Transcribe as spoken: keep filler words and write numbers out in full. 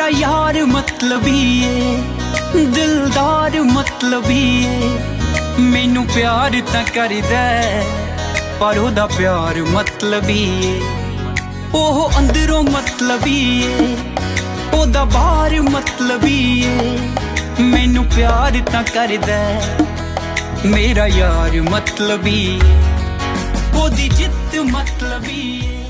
मेरा यार मतलबी है, दिलदार मतलबी है। मैनू प्यार तां करदा पर ओदा प्यार मतलबी है। ओह अंदरों मतलबी है, ओदा बाहर मतलबी है। मैनू प्यार तां करदा मेरा यार मतलबी है, ओदी जिद्द मतलबी है।